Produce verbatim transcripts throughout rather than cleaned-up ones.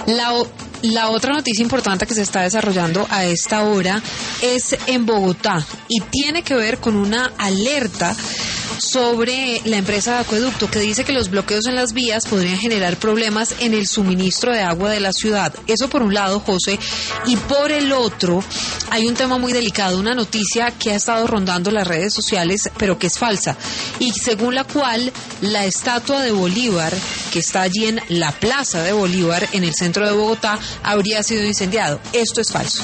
La, la otra noticia importante que se está desarrollando a esta hora es en Bogotá y tiene que ver con una alerta sobre la empresa de acueducto que dice que los bloqueos en las vías podrían generar problemas en el suministro de agua de la ciudad. Eso por un lado, José, y por el otro hay un tema muy delicado, una noticia que ha estado rondando las redes sociales pero que es falsa y según la cual la estatua de Bolívar que está allí en la Plaza de Bolívar en el centro de Bogotá habría sido incendiado. Esto es falso.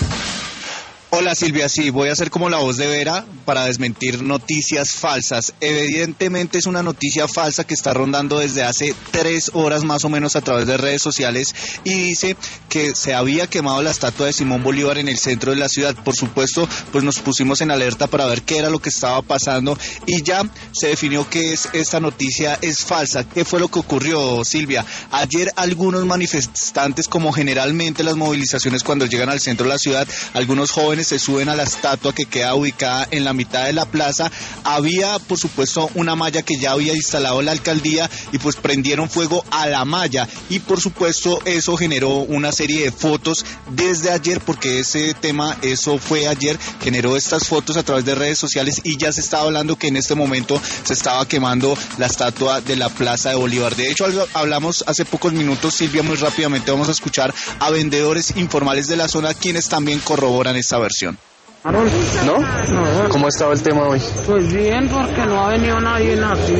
Hola Silvia, sí, voy a hacer como la voz de Vera para desmentir noticias falsas. Evidentemente es una noticia falsa que está rondando desde hace tres horas más o menos a través de redes sociales y dice que se había quemado la estatua de Simón Bolívar en el centro de la ciudad. Por supuesto, pues nos pusimos en alerta para ver qué era lo que estaba pasando y ya se definió que es, esta noticia es falsa. ¿Qué fue lo que ocurrió, Silvia? Ayer algunos manifestantes, como generalmente las movilizaciones cuando llegan al centro de la ciudad, algunos jóvenes se suben a la estatua que queda ubicada en la mitad de la plaza. Había, por supuesto, una malla que ya había instalado la alcaldía y pues prendieron fuego a la malla y por supuesto eso generó una serie de fotos desde ayer, porque ese tema, eso fue ayer, generó estas fotos a través de redes sociales y ya se estaba hablando que en este momento se estaba quemando la estatua de la Plaza de Bolívar. De hecho, hablamos hace pocos minutos, Silvia, muy rápidamente vamos a escuchar a vendedores informales de la zona quienes también corroboran esta versión. ¿No? No. ¿Cómo estaba el tema hoy? Pues bien, porque no ha venido nadie así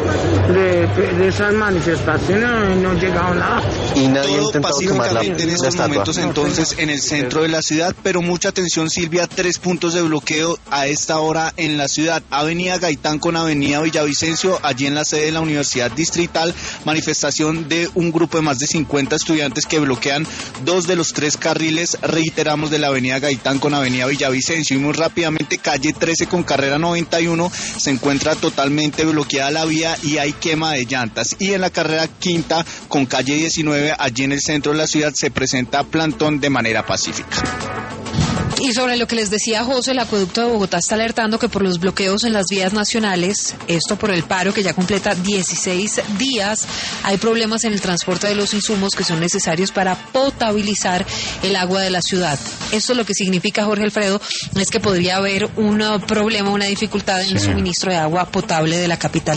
de, de esas manifestaciones, no ha llegado nada. Y nadie ha intentado quemar la, en estos la momentos entonces en el centro de la ciudad, pero mucha atención, Silvia, tres puntos de bloqueo a esta hora en la ciudad. Avenida Gaitán con Avenida Villavicencio, allí en la sede de la Universidad Distrital, manifestación de un grupo de más de cincuenta estudiantes que bloquean dos de los tres carriles, reiteramos, de la Avenida Gaitán con Avenida Villavicencio. Y muy rápidamente, calle trece con carrera noventa y uno se encuentra totalmente bloqueada la vía y hay quema de llantas. Y en la carrera quinta con calle diecinueve, allí en el centro de la ciudad, se presenta plantón de manera pacífica. Y sobre lo que les decía José, el acueducto de Bogotá está alertando que por los bloqueos en las vías nacionales, esto por el paro que ya completa dieciséis días, hay problemas en el transporte de los insumos que son necesarios para potabilizar el agua de la ciudad. Esto lo que significa, Jorge Alfredo, es que podría haber un problema, una dificultad en el suministro de agua potable de la capital.